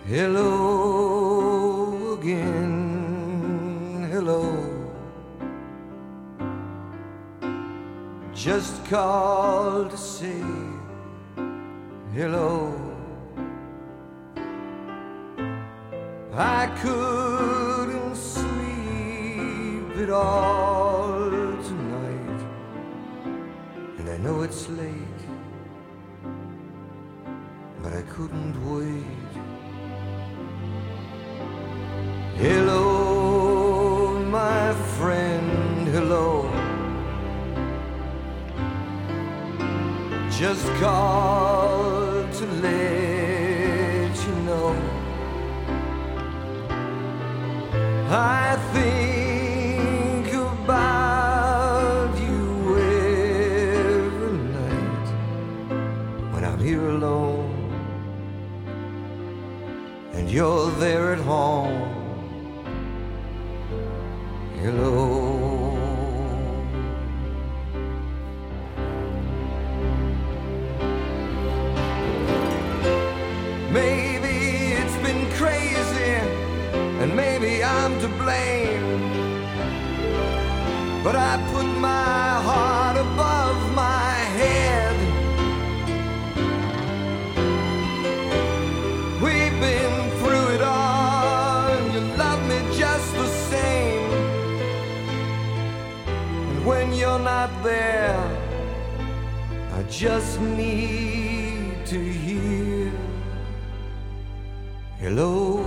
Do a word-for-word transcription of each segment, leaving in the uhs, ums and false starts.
Hello again, hello. Just called to say hello. I couldn't sleep at all tonight, and I know it's late, but I couldn't wait. Hello, my friend, hello. Just called to let you know I think about you every night when I'm here alone and you're there at home. Hello. Maybe it's been crazy, and maybe I'm to blame, but I put my heart above my head. We've been through it all, and you love me just the same. When you're not there, I just need to hear hello,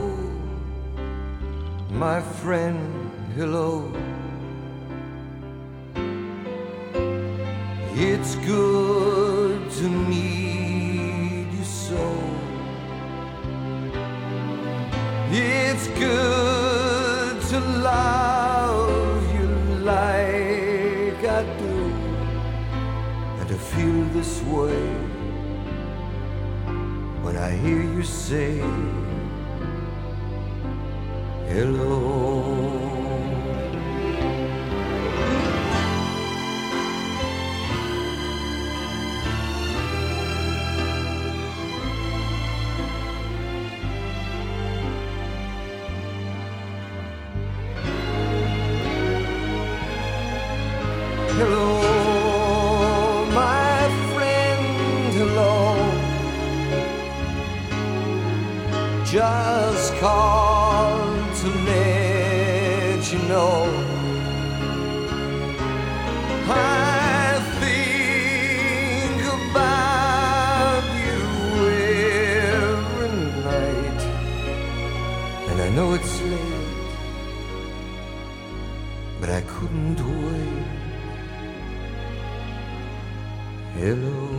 my friend, hello. It's good to need you so. It's good to love you like I do, and to feel this way when I hear you say hello. Hello, my friend, hello. Just called to let you know I think about you every night, and I know it's late, but I couldn't wait. Hello.